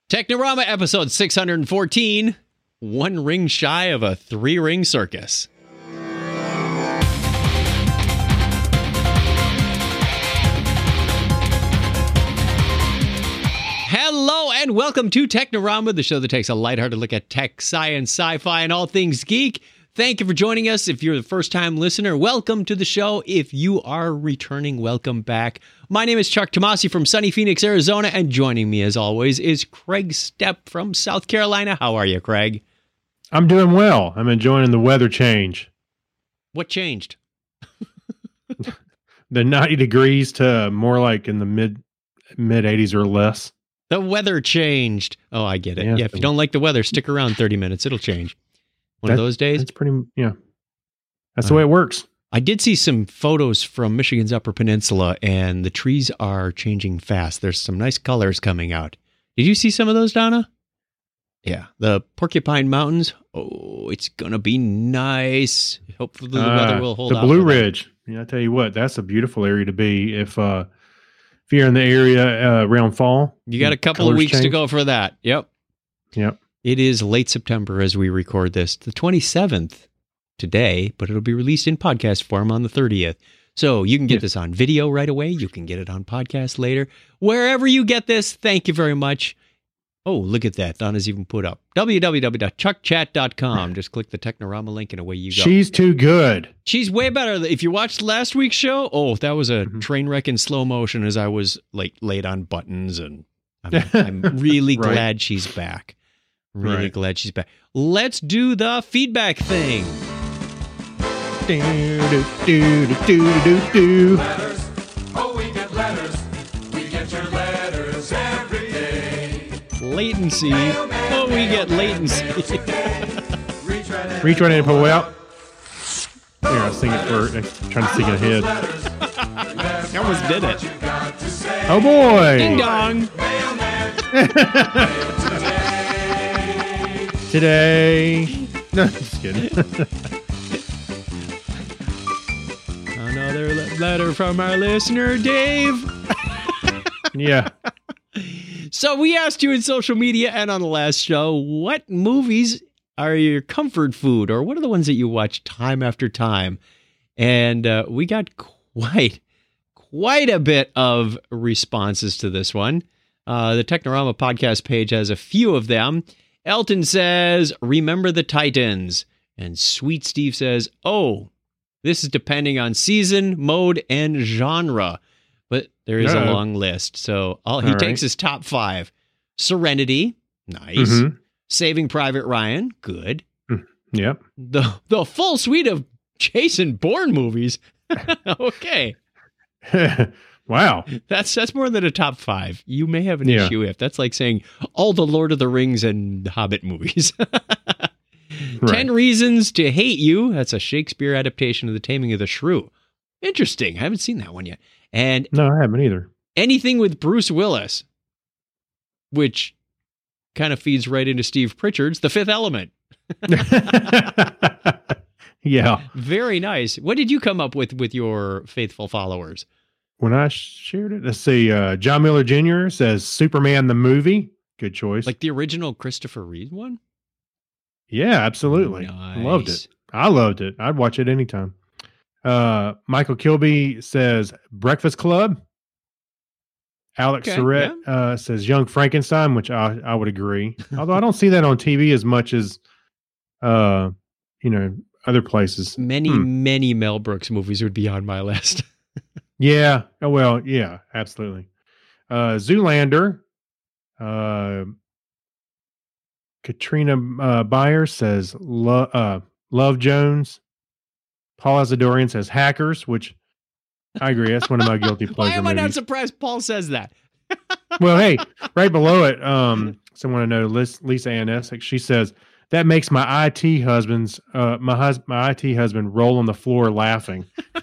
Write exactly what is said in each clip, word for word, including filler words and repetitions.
Technorama episode six hundred fourteen, one ring shy of a three-ring circus. Hello and welcome to Technorama, the show that takes a lighthearted look at tech, science, sci-fi, and all things geek. Thank you for joining us. If you're the first-time listener, welcome to the show. If you are returning, welcome back. My name is Chuck Tomasi from sunny Phoenix, Arizona, and joining me, as always, is Craig Stepp from South Carolina. How are you, Craig? I'm doing well. I'm enjoying the weather change. What changed? The ninety degrees to more like in the mid mid eighties or less. The weather changed. Oh, I get it. Yeah, yeah, if you don't like the weather, stick around thirty minutes. It'll change. One that, of those days. It's pretty, yeah. That's uh, the way it works. I did see some photos from Michigan's Upper Peninsula, and the trees are changing fast. There's some nice colors coming out. Did you see some of those, Donna? Yeah, the Porcupine Mountains. Oh, it's going to be nice. Hopefully the uh, weather will hold the out. The Blue Ridge. Yeah, I tell you what, that's a beautiful area to be if uh, if you're in the area uh, around fall. You got a couple of weeks change. to go for that. Yep. Yep. It is late September as we record this, the twenty-seventh today, but it'll be released in podcast form on the thirtieth. So you can get yeah. this on video right away. You can get it on podcast later. Wherever you get this, thank you very much. Oh, look at that. Donna's even put up w w w dot chuck chat dot com. Just click the Technorama link and away you go. She's too good. She's way better. If you watched last week's show, oh, that was a mm-hmm. train wreck in slow motion as I was like late on buttons. And I'm, I'm really right. glad she's back. Really right. glad she's back. Let's do the feedback thing. Do, do, do, do, do, do. Letters. Oh, we get letters. We get your letters every day. Latency. Oh, we get latency. Reach right in and pull it out. Here, I'll sing it for I'm trying to sing it ahead. I almost did it. Oh boy. Ding dong. Today. No, just kidding. Another letter from our listener, Dave. Yeah. So we asked you in social media and on the last show, what movies are your comfort food, or what are the ones that you watch time after time? And uh, we got quite, quite a bit of responses to this one. Uh, the Technorama podcast page has a few of them. Elton says, remember the Titans. And Sweet Steve says, oh, this is depending on season, mode, and genre. But there is Uh-oh. a long list. So I'll, he All takes right. his top five. Serenity, nice. Mm-hmm. Saving Private Ryan, good. Yep. The the full suite of Jason Bourne movies. Okay. Wow. That's that's more than a top five. You may have an Yeah. issue if that's like saying all the Lord of the Rings and Hobbit movies. Right. Ten Reasons to Hate You. That's a Shakespeare adaptation of The Taming of the Shrew. Interesting. I haven't seen that one yet. And No, I haven't either. anything with Bruce Willis, which kind of feeds right into Steve Pritchard's The Fifth Element. Yeah. Very nice. What did you come up with with your faithful followers? When I shared it, let's see. Uh, John Miller Junior says Superman the movie. Good choice. Like the original Christopher Reeve one? Yeah, absolutely. Nice. Loved it. I loved it. I'd watch it anytime. Uh, Michael Kilby says Breakfast Club. Alex Okay, Surratt yeah. uh, says Young Frankenstein, which I, I would agree. Although I don't see that on T V as much as, uh, you know, other places. Many, Hmm. many Mel Brooks movies would be on my list. Yeah. Oh, well, yeah, absolutely. Uh, Zoolander. Uh, Katrina uh, Byers says Lo- uh, Love Jones. Paul Azadorian says Hackers, which I agree. That's one of my guilty pleasure Why am I not movies. surprised Paul says that? Well, hey, right below it, um, someone I know, Lis- Lisa Ann Essex, she says, that makes my I T husband's, uh, my, hus- my I T husband roll on the floor laughing.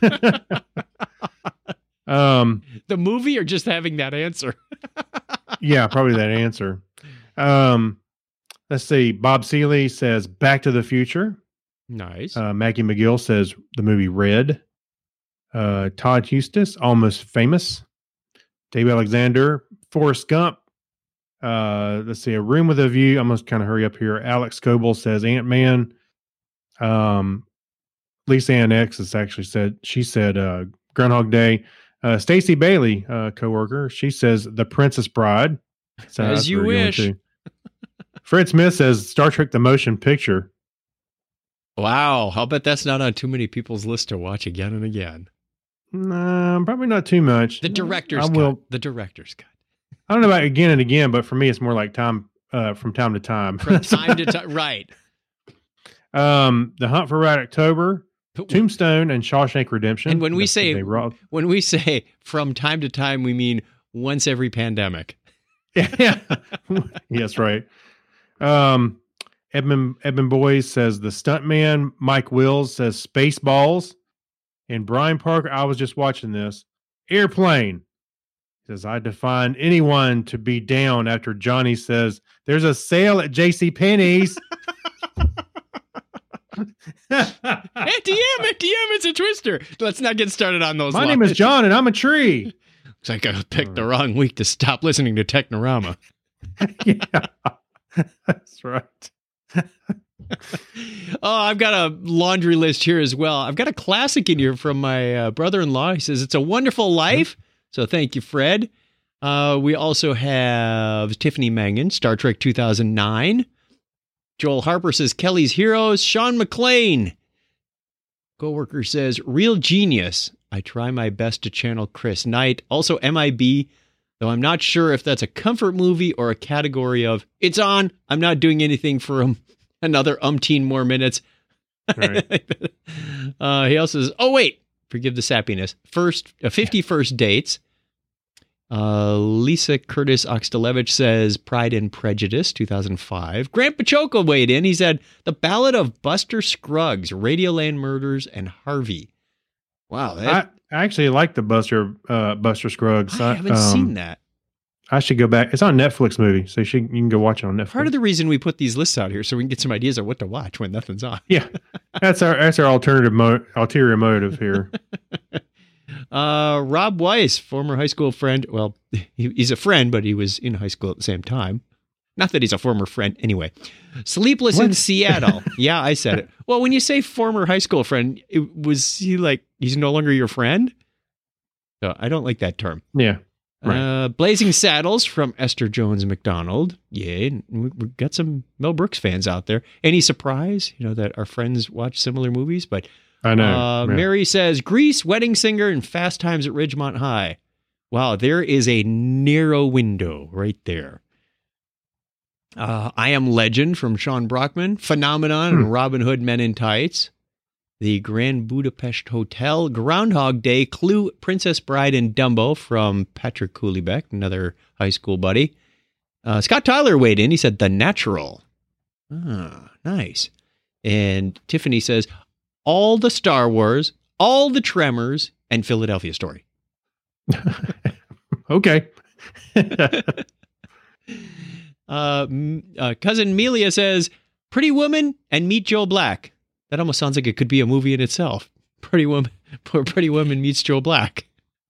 um, The movie or just having that answer? yeah, probably that answer. Um, let's see. Bob Seeley says Back to the Future. Nice. Uh, Maggie McGill says the movie Red. Uh, Todd Eustace, Almost Famous. Dave Alexander, Forrest Gump. Uh, let's see, A Room with a View. I'm going to kind of hurry up here. Alex Coble says Ant-Man. Um, Lisa Ann X has actually said, she said uh, Groundhog Day. Uh, Stacey Bailey, uh, coworker, she says The Princess Bride. So As that's you where we're going wish. to. Fred Smith says Star Trek The Motion Picture. Wow. I'll bet that's not on too many people's list to watch again and again. No, probably not too much. The director's I cut. will. The director's cut. I don't know about again and again, but for me, it's more like time uh, from time to time. From time to time. Right. Um, The Hunt for Red October, Tombstone, and Shawshank Redemption. And when we That's say what they wrote. when we say from time to time, we mean once every pandemic. Yeah, yes, right. Um, Edmund Edmund Boyes says The Stuntman. Mike Wills says Spaceballs, and Brian Parker. I was just watching this. Airplane. He says I define anyone to be down after Johnny says there's a sale at J C Penney's. At D M, at D M, it's a twister. Let's not get started on those. My lines. name is John, and I'm a tree. Looks like I picked the wrong week to stop listening to Technorama. Yeah, that's right. Oh, I've got a laundry list here as well. I've got a classic in here from my uh, brother-in-law. He says, It's a Wonderful Life. So thank you, Fred. Uh, we also have Tiffany Mangan, Star Trek two thousand nine. Joel Harper says, Kelly's Heroes. Sean McLean. Coworker says, Real Genius. I try my best to channel Chris Knight. Also M I B, though I'm not sure if that's a comfort movie or a category of, it's on, I'm not doing anything for um, another umpteen more minutes. Right. uh, he also says, oh, wait, forgive the sappiness. First, uh, fifty First Dates. Uh, Lisa Curtis Oxtelevich says Pride and Prejudice, two thousand five. Grant Pachoco weighed in. He said The Ballad of Buster Scruggs, Radioland Murders, and Harvey. Wow. That, I, I actually like the Buster uh, Buster Scruggs. I haven't um, seen that. I should go back. It's on Netflix movie, so you, should, you can go watch it on Netflix. Part of the reason we put these lists out here so we can get some ideas of what to watch when nothing's on. Yeah, that's our that's our alternative mo- ulterior motive here. Uh, Rob Weiss, former high school friend. Well, he, he's a friend, but he was in high school at the same time. Not that he's a former friend. Anyway, Sleepless in What? Seattle. Yeah, I said it. Well, when you say former high school friend, it, was he like, he's no longer your friend? So I don't like that term. Yeah, right. Uh, Blazing Saddles from Esther Jones McDonald. Yeah, we, we've got some Mel Brooks fans out there. Any surprise, you know, that our friends watch similar movies? But I know. uh, Yeah. Mary says, Grease, Wedding Singer, and Fast Times at Ridgemont High. Wow, there is a narrow window right there. Uh, I Am Legend from Sean Brockman. Phenomenon and Robin Hood Men in Tights. The Grand Budapest Hotel. Groundhog Day. Clue, Princess Bride, and Dumbo from Patrick Kulibeck, another high school buddy. Uh, Scott Tyler weighed in. He said The Natural. Ah, nice. And Tiffany says, all the Star Wars, all the Tremors, and Philadelphia Story. Okay. Uh, m- uh, cousin Melia says, Pretty Woman and Meet Joe Black. That almost sounds like it could be a movie in itself. Pretty Woman, poor Pretty Woman meets Joe Black.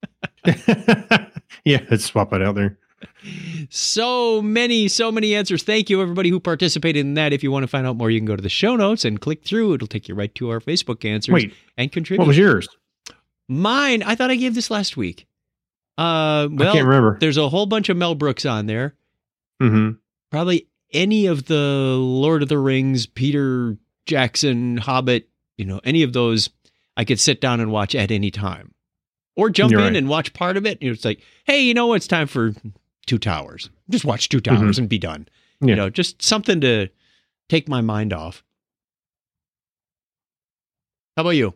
Yeah, let's swap it out there. So many, so many answers. Thank you, everybody who participated in that. If you want to find out more, you can go to the show notes and click through. It'll take you right to our Facebook answers. Wait, and contribute. what was yours? Mine, I thought I gave this last week. Uh, well, I can't remember. there's a whole bunch of Mel Brooks on there. Mm-hmm. Probably any of the Lord of the Rings, Peter Jackson, Hobbit, you know, any of those I could sit down and watch at any time. Or jump You're in right. and watch part of it. You know, it's like, hey, you know, it's time for Two Towers. Just watch Two Towers Mhm. and be done. Yeah. You know, just something to take my mind off. How about you?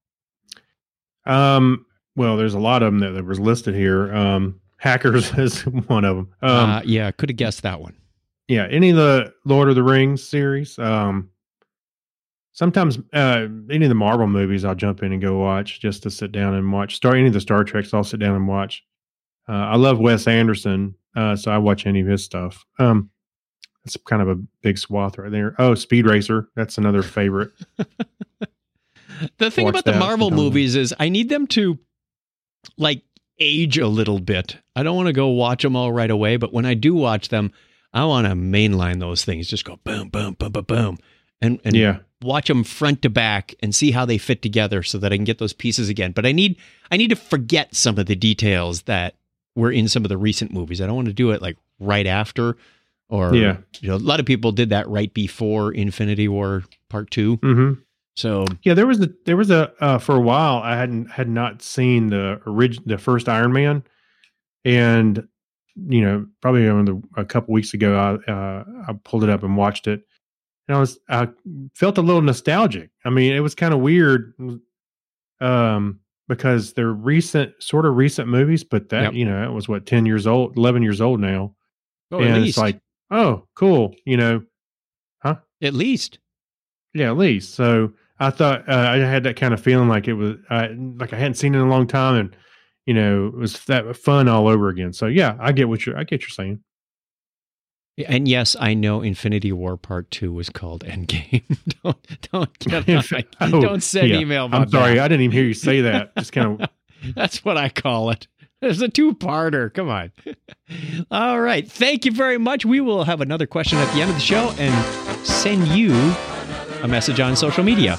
Um, well, there's a lot of them that, that was listed here. Um, Hackers is one of them. Um, uh, yeah, could have guessed that one. yeah, any of the Lord of the Rings series. Um, sometimes uh, any of the Marvel movies, I'll jump in and go watch just to sit down and watch. Star any of the Star Treks, I'll sit down and watch. Uh, I love Wes Anderson, uh, so I watch any of his stuff. Um, that's kind of a big swath right there. Oh, Speed Racer, that's another favorite. The thing Watch about the that Marvel sometime. movies is I need them to, like, age a little bit. I don't want to go watch them all right away, but when I do watch them, I want to mainline those things. Just go boom, boom, boom, boom, boom, and and Yeah. watch them front to back and see how they fit together, so that I can get those pieces again. But I need I need to forget some of the details that were in some of the recent movies. I don't want to do it like right after, or Yeah. you know, a lot of people did that right before Infinity War Part Two. Mm-hmm. So Yeah, there was a there was a uh, for a while I hadn't had not seen the orig- the first Iron Man, and you know probably on the, a couple weeks ago I uh, I pulled it up and watched it, and I was I felt a little nostalgic. I mean, it was kind of weird, um, because they're recent, sort of recent movies, but that Yep. you know it was what ten years old, eleven years old now, oh, and at it's least, like, oh, cool, you know, at least. yeah, at least. So I thought uh, I had that kind of feeling like it was uh, like I hadn't seen it in a long time, and you know it was that fun all over again. So yeah, I get what you're I get what you're saying. And yes, I know Infinity War Part Two was called Endgame. don't don't get on my- Oh, don't send yeah. email about I'm sorry, that. I didn't even hear you say that. Just kind of That's what I call it. It's a two-parter. Come on. All right. Thank you very much. We will have another question at the end of the show and send you a message on social media.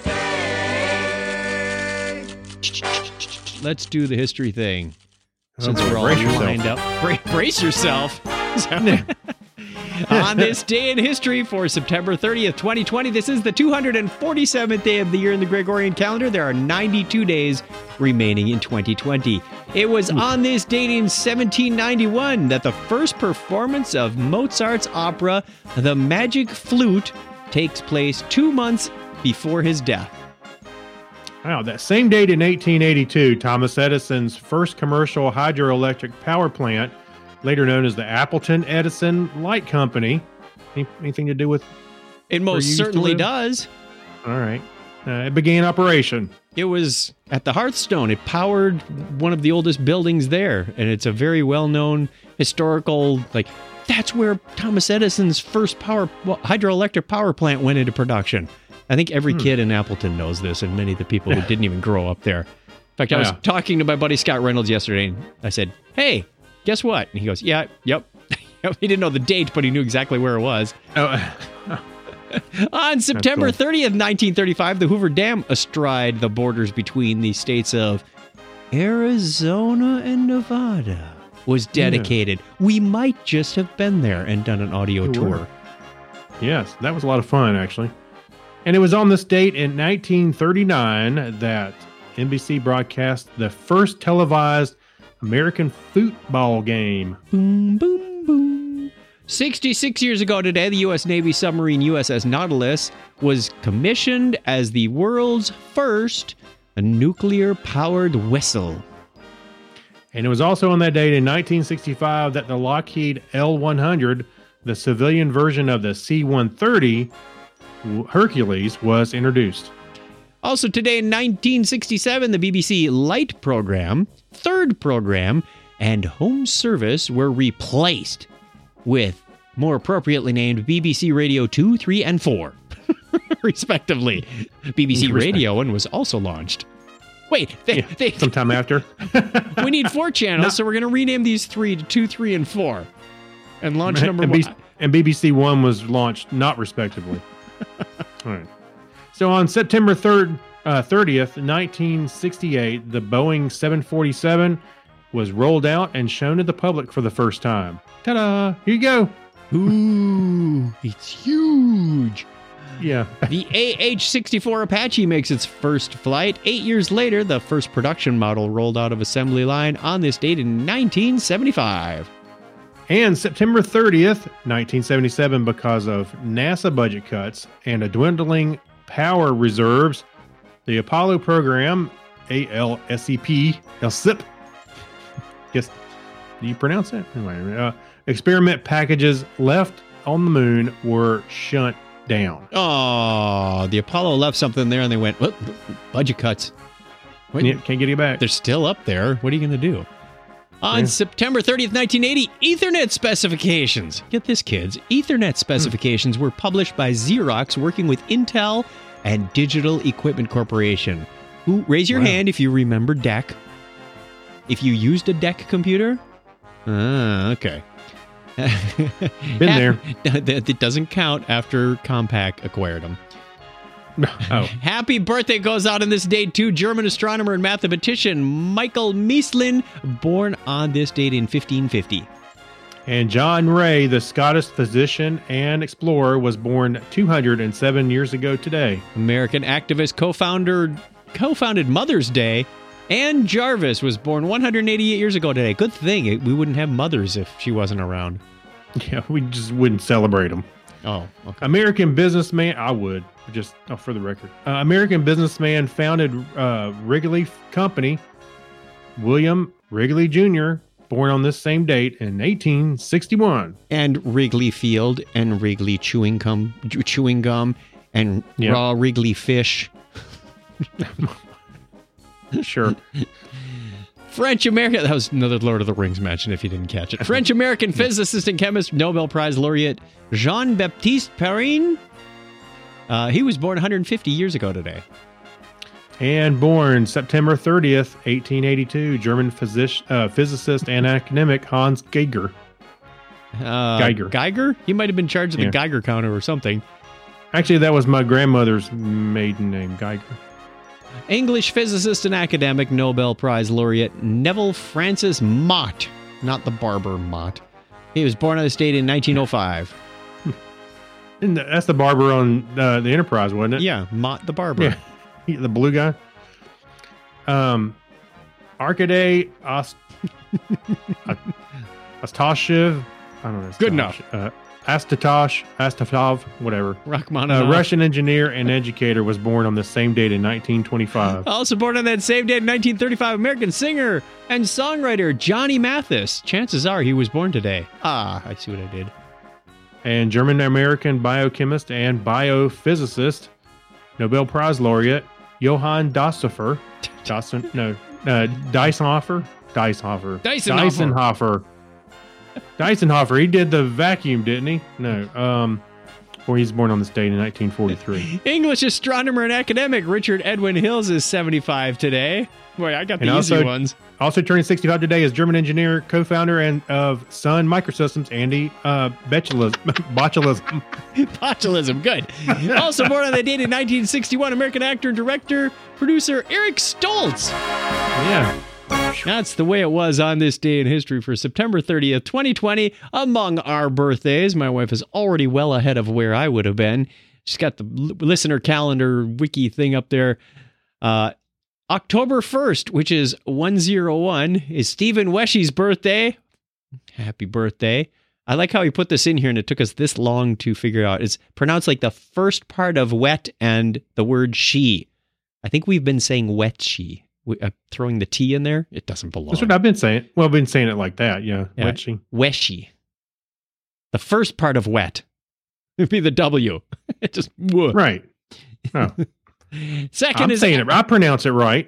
Let's do the history thing. Since Oh, we're all brace yourself. lined up. Bra- brace yourself. On this day in history for September thirtieth, twenty twenty, this is the two hundred forty-seventh day of the year in the Gregorian calendar. There are ninety-two days remaining in twenty twenty. It was on this date in seventeen ninety-one that the first performance of Mozart's opera, The Magic Flute, takes place two months before his death. Wow, that same date in eighteen eighty-two, Thomas Edison's first commercial hydroelectric power plant, later known as the Appleton Edison Light Company. Any, anything to do with? It Where most you used to certainly live? does. All right, uh, it began operation. It was at the Hearthstone. It powered one of the oldest buildings there, and it's a very well-known historical, like, that's where Thomas Edison's first power well, hydroelectric power plant went into production. I think every Hmm. kid in Appleton knows this, and many of the people who didn't even grow up there. In fact, I was Yeah. talking to my buddy Scott Reynolds yesterday, and I said, hey, guess what? And he goes, yeah, yep. He didn't know the date, but he knew exactly where it was. Oh, On September cool. thirtieth, nineteen thirty-five, the Hoover Dam, astride the borders between the states of Arizona and Nevada, was dedicated. We might just have been there and done an audio We tour. were. Yes, that was a lot of fun, actually. And it was on this date in nineteen thirty-nine that N B C broadcast the first televised American football game. Boom, boom, boom. sixty-six years ago today, the U S Navy submarine U S S Nautilus was commissioned as the world's first nuclear-powered vessel. And it was also on that date in nineteen sixty-five that the Lockheed L one hundred, the civilian version of the C one thirty Hercules, was introduced. Also today in nineteen sixty-seven, the B B C Light program, third program, and home service were replaced with more appropriately named B B C Radio two, three, and four, respectively. B B C Radio one was also launched. Wait, they, Yeah, they, sometime after. we need four channels, No. so we're going to rename these three to two, three, and four. And launch number and, one. B- and B B C One was launched not respectively. All right. So on September third, uh, thirtieth, nineteen sixty-eight, the Boeing seven forty-seven was rolled out and shown to the public for the first time. Ta-da! Here you go. Ooh, it's huge. Yeah. The A H sixty-four Apache makes its first flight. Eight years later, the first production model rolled out of assembly line on this date in nineteen seventy-five. And September thirtieth, nineteen seventy-seven, because of NASA budget cuts and a dwindling power reserves, the Apollo program, A L S E P, L S I P, guess, do you pronounce it? Anyway, uh, experiment packages left on the moon were shut down. Oh, the Apollo left something there and they went, well, budget cuts. What? Yeah, can't get it back. They're still up there. What are you going to do? On Yeah. September thirtieth, nineteen eighty, Ethernet specifications. Get this, kids. Ethernet specifications were published by Xerox working with Intel and Digital Equipment Corporation. Who, raise your Wow. hand if you remember D E C. if you used a deck computer. Ah, okay. Been there. It doesn't count after Compaq acquired them. Oh. Happy birthday goes out on this date to German astronomer and mathematician Michael Mieslin, born on this date in fifteen fifty. And John Ray, the Scottish physician and explorer, was born two hundred seven years ago today. American activist co-founder co-founded Mother's Day. Anne Jarvis was born one hundred eighty-eight years ago today. Good thing we wouldn't have mothers if she wasn't around. Yeah, we just wouldn't celebrate them. Oh, okay. American businessman, I would, just oh, for the record. Uh, American businessman founded uh, Wrigley Company, William Wrigley Junior, born on this same date in eighteen sixty-one. And Wrigley Field and Wrigley chewing gum, chewing gum and Yep. raw Wrigley fish. Sure. French American, that was another Lord of the Rings mention if you didn't catch it. French American physicist and chemist, Nobel Prize laureate Jean Baptiste Perrin. Uh, he was born one hundred fifty years ago today. And born September thirtieth, eighteen eighty-two, German physic- uh, physicist and academic Hans Geiger. Uh, Geiger. Geiger? He might have been charged of Yeah. the Geiger counter or something. Actually, that was my grandmother's maiden name, Geiger. English physicist and academic, Nobel Prize laureate Neville Francis Mott. Not the barber Mott. He was born on this date in nineteen oh five. And that's the barber on uh, the Enterprise, wasn't it? Yeah, Mott the barber. Yeah. He- the blue guy. Um, Arkady Ost- Ostashev. I don't know. Good enough. Uh, Astatosh, Astatov, whatever. Rachmaninoff. A Russian engineer and educator was born on the same date in nineteen twenty-five. Also born on that same date in nineteen thirty-five, American singer and songwriter Johnny Mathis. Chances are he was born today. Ah, I see what I did. And German-American biochemist and biophysicist, Nobel Prize laureate Johann Doshofer. Dyson, no, uh, Dysonhofer? Dysonhofer. Dysonhofer. Dysonhofer. Dysonhofer. He did the vacuum, didn't he? No. Um, or he's born on this date in nineteen forty-three. English astronomer and academic Richard Edwin Hills is seventy-five today. Boy, I got the And easy also- ones. Also turning sixty-five today is German engineer, co-founder, and of Sun Microsystems, Andy uh, Botulism. Botulism. Botulism, good. Also born on that date in nineteen sixty-one, American actor and director, producer Eric Stoltz. Yeah. That's the way it was on this day in history for September thirtieth, twenty twenty. Among our birthdays, my wife is already well ahead of where I would have been. She's got the l- listener calendar wiki thing up there. Uh, October first, which is one oh one, is Stephen Weshy's birthday. Happy birthday. I like how he put this in here and it took us this long to figure out. It's pronounced like the first part of wet and the word she. I think we've been saying wet she. We, uh, throwing the T in there, it doesn't belong. That's what I've been saying. Well, I've been saying it like that. Yeah. Yeah. Wetchy. Weshy. The first part of wet. It'd be the W. It just whoa. Right. Oh, Second I'm is saying it. I pronounce it right.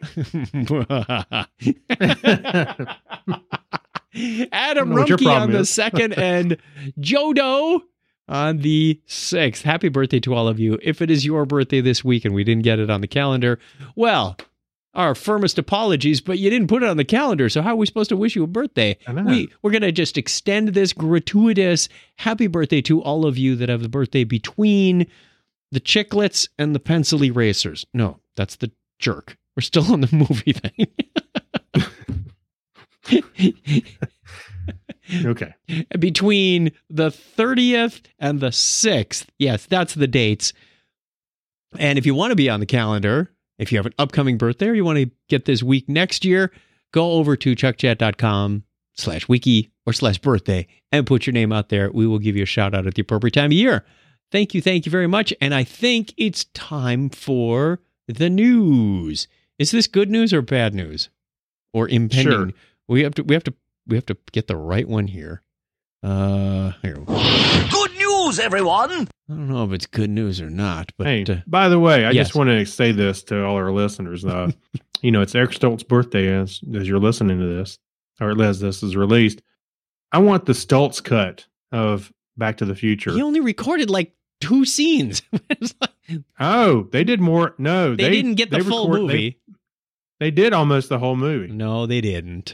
Adam know what your Rumke problem on the is. second and Jodo on the sixth. Happy birthday to all of you. If it is your birthday this week and we didn't get it on the calendar, well, our firmest apologies, but you didn't put it on the calendar. So how are we supposed to wish you a birthday? I know. We, we're going to just extend this gratuitous happy birthday to all of you that have the birthday between the Chiclets and the pencil erasers. No, that's the jerk. We're still on the movie thing. Okay. Between the thirtieth and the sixth. Yes, that's the dates. And if you want to be on the calendar, if you have an upcoming birthday or you want to get this week next year, go over to chuckchat.com slash wiki or slash birthday and put your name out there. We will give you a shout out at the appropriate time of year. Thank you. Thank you very much. And I think it's time for the news. Is this good news or bad news? Or impending? Sure. We have to we have to we have to get the right one here. Uh here. we go. Good news, everyone! I don't know if it's good news or not, but Hey, uh, by the way, I yes. just want to say this to all our listeners. Uh, you know, it's Eric Stoltz's birthday as, as you're listening to this, or as this is released. I want the Stoltz cut of Back to the Future. he only recorded like two scenes. It's like- Oh, they did more. No, they, they, didn't get the they full record- movie. They, they did almost the whole movie. No, they didn't.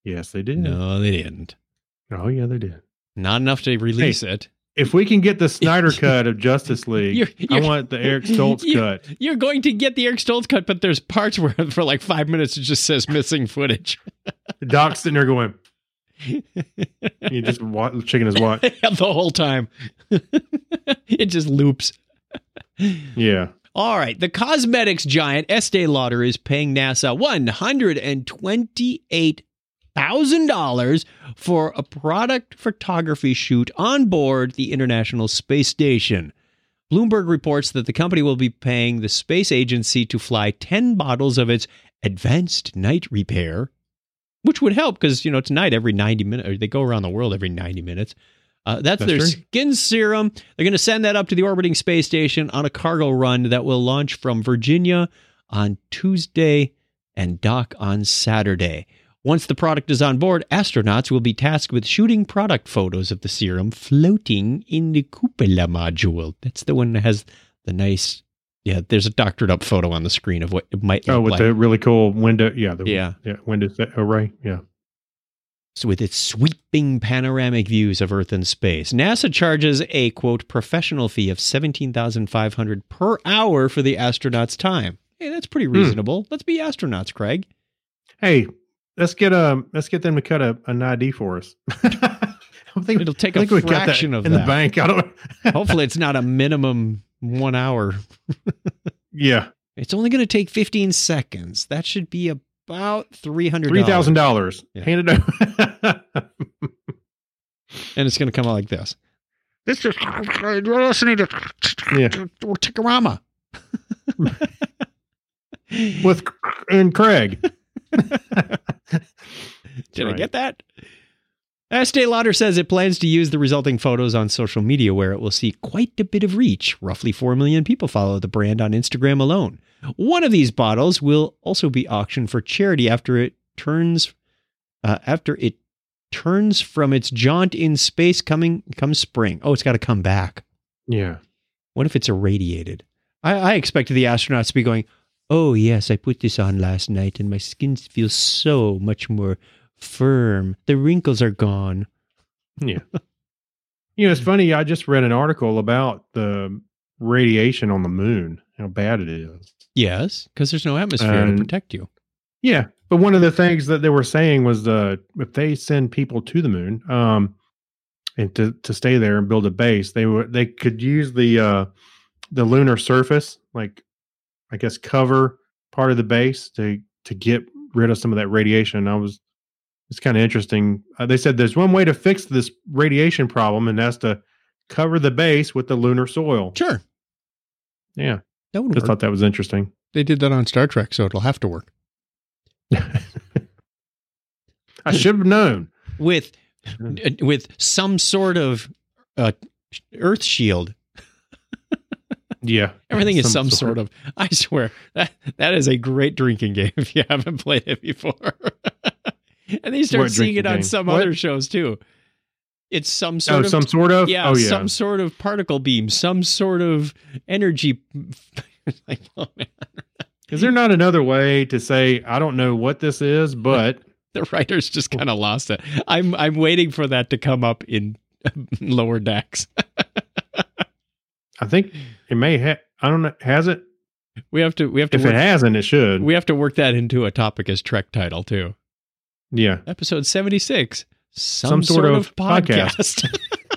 Yes, they did. No, they didn't. Oh, yeah, they did. Not enough to release it. If we can get the Snyder cut of Justice League, You're- I you're- want the Eric Stoltz you- cut. You're going to get the Eric Stoltz cut, but there's parts where for like five minutes it just says missing footage. The Doc's sitting there going, you just wa- checking his watch. The whole time. It just loops. Yeah. All right. The cosmetics giant Estee Lauder is paying NASA one hundred twenty-eight thousand dollars for a product photography shoot on board the International Space Station. Bloomberg reports that the company will be paying the space agency to fly ten bottles of its advanced night repair, which would help because, you know, tonight every ninety minutes, or they go around the world every ninety minutes. Uh, that's, That's their true. skin serum. They're going to send that up to the orbiting space station on a cargo run that will launch from Virginia on Tuesday and dock on Saturday. Once the product is on board, astronauts will be tasked with shooting product photos of the serum floating in the cupola module. That's the one that has the nice, yeah, there's a doctored up photo on the screen of what it might look Oh, with like. the really cool window. Yeah. The, Yeah. Yeah. Window set array. Yeah. So with its sweeping panoramic views of Earth and space. NASA charges a, quote, professional fee of seventeen thousand five hundred dollars per hour for the astronauts' time. Hey, that's pretty reasonable. Let's be astronauts, Craig. Hey, let's get um, let's get them to cut a, an I D for us. I think It'll take I a think we got that fraction of in that. the bank. I don't. Hopefully it's not a minimum one hour. Yeah, It's only going to take fifteen seconds. That should be about three hundred dollars. three thousand dollars. Yeah. Hand it over. And it's going to come out like this. This is you're listening to Yeah. Tikarama. With and Craig. Did I right. get that? Estee Lauder says it plans to use the resulting photos on social media where it will see quite a bit of reach. Roughly four million people follow the brand on Instagram alone. One of these bottles will also be auctioned for charity after it turns uh, after it turns from its jaunt in space coming come spring. Oh, it's got to come back. Yeah. What if it's irradiated? I, I expected the astronauts to be going, oh, yes, I put this on last night and my skin feels so much more firm. The wrinkles are gone. Yeah. You know, it's funny. I just read an article about the radiation on the moon, how bad it is. Yes, because there's no atmosphere And- to protect you. Yeah. But one of the things that they were saying was uh, if they send people to the moon um, and to, to stay there and build a base, they were they could use the uh, the lunar surface, like I guess cover part of the base to to get rid of some of that radiation. I was it's kind of interesting. Uh, they said there's one way to fix this radiation problem, and that's to cover the base with the lunar soil. Sure. Yeah, That would just work. thought that was interesting. They did that on Star Trek, so it'll have to work. I should have known. With with some sort of uh, Earth shield. Yeah, Everything is some sort of. I swear, that, that is a great drinking game if you haven't played it before. And they start What seeing it drinking on game? some What? other shows too. It's some sort Oh, of some sort of. yeah, oh, yeah. some sort of particle beam, some sort of energy. Like, oh man, Is there not another way to say I don't know what this is, but the writers just kind of lost it. I'm I'm waiting for that to come up in lower decks. I think it may have. I don't know. Has it? We have to we have to If work, it hasn't, it should. we have to work that into a topic as Trek title too. Yeah. Episode seventy-six. Some, Some sort of podcast.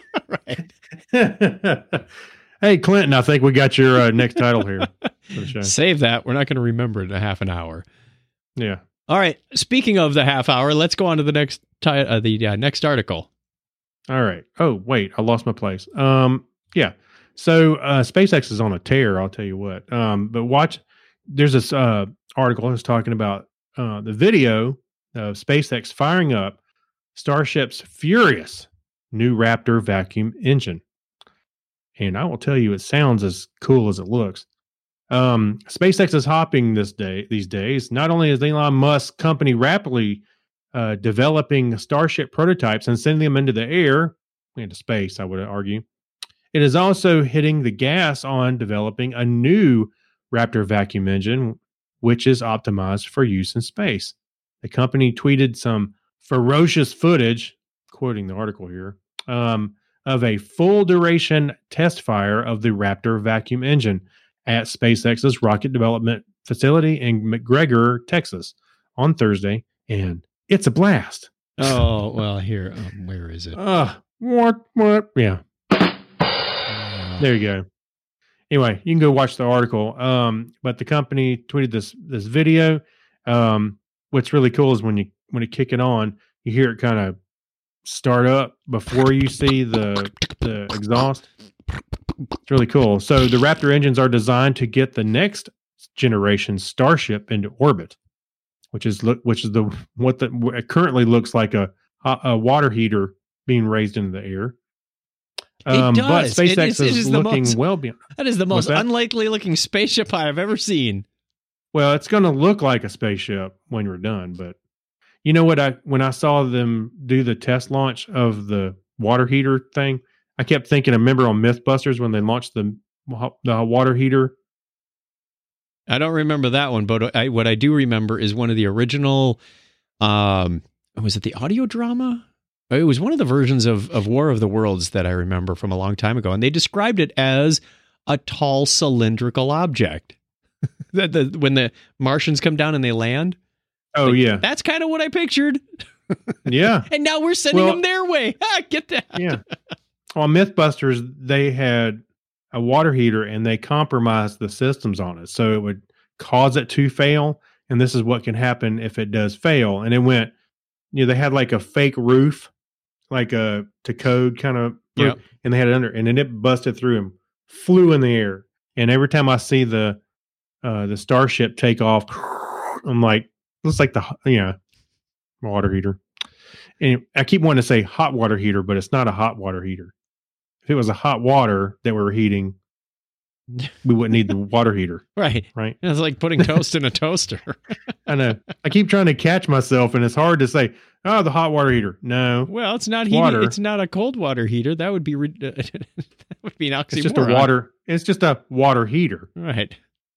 Right. Hey, Clinton, I think we got your uh, next title here for the show. Save that. We're not going to remember it in a half an hour. Yeah. All right. Speaking of the half hour, let's go on to the next ti- uh, the uh, next article. All right. Oh, wait, I lost my place. Um, yeah. So uh, SpaceX is on a tear. I'll tell you what. Um, but watch. There's this uh, article that's talking about uh, the video of SpaceX firing up Starship's Furious new Raptor vacuum engine. And I will tell you, it sounds as cool as it looks. Um, SpaceX is hopping this day these days. Not only is Elon Musk's company rapidly uh, developing Starship prototypes and sending them into the air, into space, I would argue, it is also hitting the gas on developing a new Raptor vacuum engine, which is optimized for use in space. The company tweeted some ferocious footage, quoting the article here, um, of a full duration test fire of the Raptor vacuum engine at SpaceX's rocket development facility in McGregor, Texas, on Thursday, and it's a blast. Oh, well, here, um, where is it? Uh, what, what? Yeah. Uh, There you go. Anyway, you can go watch the article. Um, but the company tweeted this this video. Um, what's really cool is when you when you kick it on, you hear it kind of start up before you see the the exhaust. It's really cool. So the Raptor engines are designed to get the next generation Starship into orbit, which is look which is the what the what it currently looks like a a water heater being raised into the air. Um, it but does. SpaceX It is- it is, is the looking most- well beyond. that is the What's most that? unlikely looking spaceship I've ever seen. Well, it's going to look like a spaceship when you're done. But you know what? I when I saw them do the test launch of the water heater thing, I kept thinking. I remember on MythBusters when they launched the the water heater. I don't remember that one, but I, what I do remember is one of the original. Um, was it the audio drama? It was one of the versions of, of War of the Worlds that I remember from a long time ago, and they described it as a tall cylindrical object. that the when the Martians come down and they land. Oh Like, yeah, that's kind of what I pictured. yeah, And now we're sending Well- them their way. Ah, get that. yeah. On MythBusters, they had a water heater and they compromised the systems on it, so it would cause it to fail. And this is what can happen if it does fail. And it went, you know, they had like a fake roof, like a to code kind of, Yeah. and they had it under, and then it busted through and flew in the air. And every time I see the uh, the Starship take off, I'm like, looks like the you know water heater. And I keep wanting to say hot water heater, but it's not a hot water heater. If it was a hot water that we were heating, we wouldn't need the water heater, Right. right? It's like putting toast in a toaster. I know. I keep trying to catch myself, and it's hard to say, oh, the hot water heater. No, Well, it's not It's heating. water. It's not a cold water heater. That would be re- that would be an oxymoron. it's just a water. It's just a water heater. Right.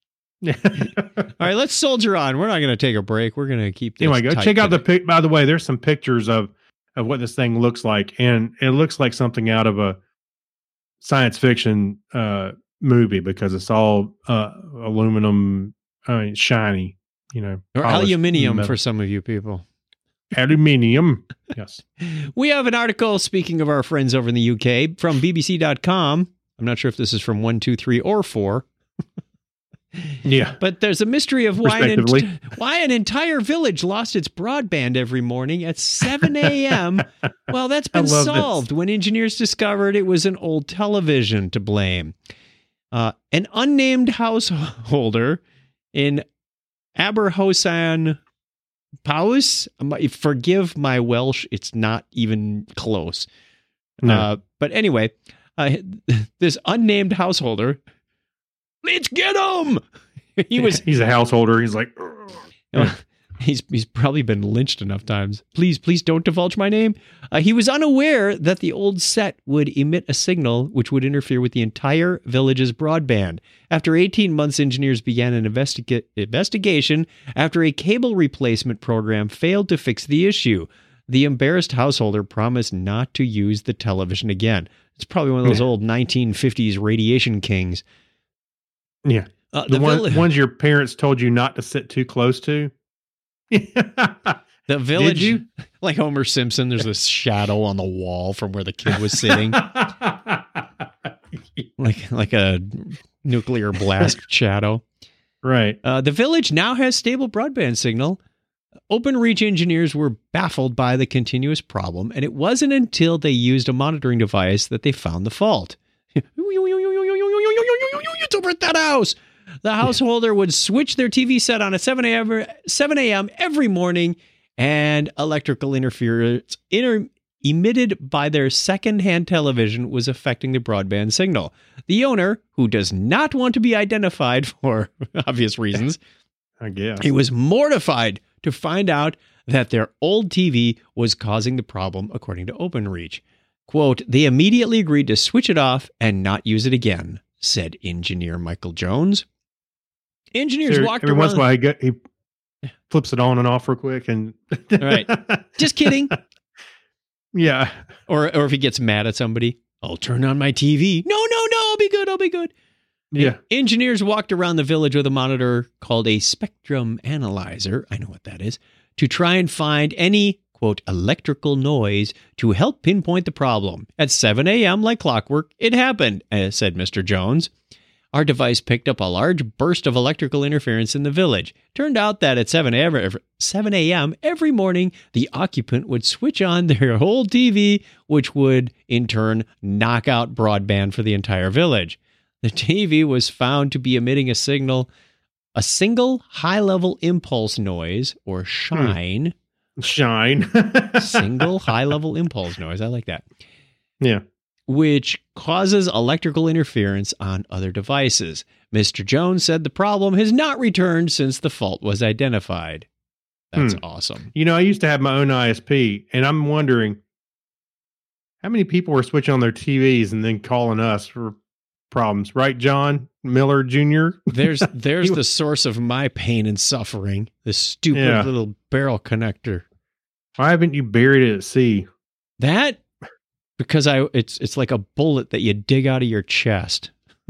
All right. Let's soldier on. We're not going to take a break. We're going to keep. This Anyway, go tight check out the today. pic. By the way, there's some pictures of of what this thing looks like, and it looks like something out of a science fiction uh, movie because it's all uh, aluminum, I mean, shiny. You know, or polished aluminium metal. for some of you people. Aluminium. Yes. We have an article. Speaking of our friends over in the U K, from B B C dot com. I'm not sure if this is from one, two, three, or four. Yeah. But there's a mystery of why an, Respectively. ent- why an entire village lost its broadband every morning at seven a.m. Well, that's I been love this. solved when engineers discovered it was an old television to blame. Uh, an unnamed householder in Aberhausen, Powys, forgive my Welsh, it's not even close. No. Uh, but anyway, uh, this unnamed householder, let's get him. He was He's a householder. He's like, Oh, he's he's probably been lynched enough times. Please, please don't divulge my name. Uh, he was unaware that the old set would emit a signal which would interfere with the entire village's broadband. After eighteen months, engineers began an investiga- investigation after a cable replacement program failed to fix the issue. The embarrassed householder promised not to use the television again. It's probably one of those Yeah. old nineteen fifties radiation kings. yeah. Uh, The, the one, villi- ones your parents told you not to sit too close to. the village, you? like Homer Simpson, there's this shadow on the wall from where the kid was sitting. like like a nuclear blast shadow. Right. Uh, the village now has stable broadband signal. OpenReach engineers were baffled by the continuous problem, and it wasn't until they used a monitoring device that they found the fault. It's over at that house. The householder would switch their T V set on at seven a.m. every morning, and electrical interference inter- emitted by their second-hand television was affecting the broadband signal. The owner, who does not want to be identified for obvious reasons, I guess. he was mortified to find out that their old T V was causing the problem, according to OpenReach. Quote, they immediately agreed to switch it off and not use it again, said engineer Michael Jones. Engineers So walked every around. once in a while, he, go, he flips it on and off real quick, and Right. Just kidding. Yeah. Or or if he gets mad at somebody, I'll turn on my T V. No, no, no, I'll be good. I'll be good. Yeah. Engineers walked around the village with a monitor called a spectrum analyzer. I know what that is. To try and find any, quote, electrical noise to help pinpoint the problem. At seven a.m., like clockwork, it happened, uh, said Mister Jones. Our device picked up a large burst of electrical interference in the village. Turned out that at seven a.m. every morning, the occupant would switch on their whole T V, which would, in turn, knock out broadband for the entire village. The T V was found to be emitting a signal, a single high-level impulse noise, or shine. Hmm. Shine. Single high-level impulse noise. I like that. Yeah. Which causes electrical interference on other devices. Mister Jones said the problem has not returned since the fault was identified. That's Hmm. awesome. You know, I used to have my own I S P, and I'm wondering how many people were switching on their T Vs and then calling us for problems, right, John Miller Junior? There's there's He- the source of my pain and suffering. This stupid Yeah. little barrel connector. Why haven't you buried it at sea? That because I it's it's like a bullet that you dig out of your chest.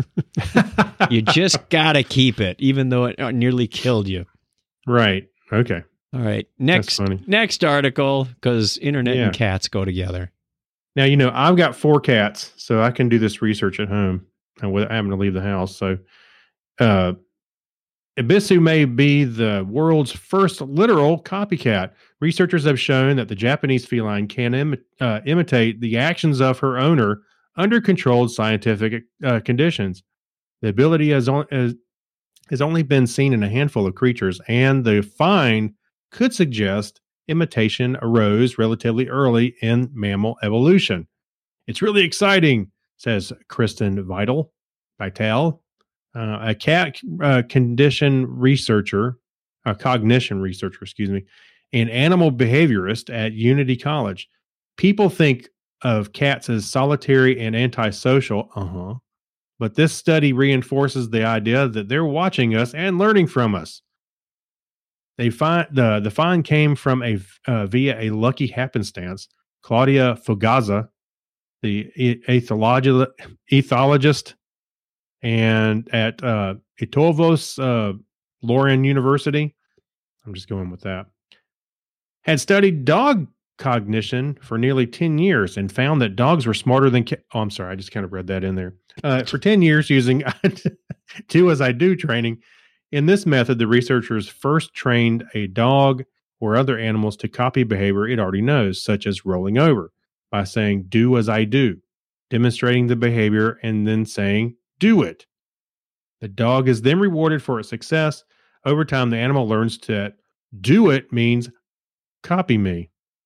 You just gotta keep it, even though it nearly killed you. Right. Okay. All right, next funny. next article, because internet Yeah. and cats go together. Now, you know, I've got four cats, so I can do this research at home and without having to leave the house. So, uh, Ibisu may be the world's first literal copycat. Researchers have shown that the Japanese feline can Im- uh, imitate the actions of her owner under controlled scientific uh, conditions. The ability has, on- has, has only been seen in a handful of creatures, and the find could suggest imitation arose relatively early in mammal evolution. It's really exciting, says Kristen Vital, Vital, uh, a cat uh, condition researcher, a cognition researcher, excuse me, and animal behaviorist at Unity College. People think of cats as solitary and antisocial, uh-huh, but this study reinforces the idea that they're watching us and learning from us. They find the the find came from a uh, via a lucky happenstance. Claudia Fugaza, the e- ethologi- ethologist, and at uh, Itovos uh, Lauren University, I'm just going with that, had studied dog cognition for nearly ten years and found that dogs were smarter than ca- oh, I'm sorry, I just kind of read that in there. Uh, for ten years using do as I do training. In this method, the researchers first trained a dog or other animals to copy behavior it already knows, such as rolling over, by saying, do as I do, demonstrating the behavior and then saying, do it. The dog is then rewarded for its success. Over time, the animal learns that do it means copy me.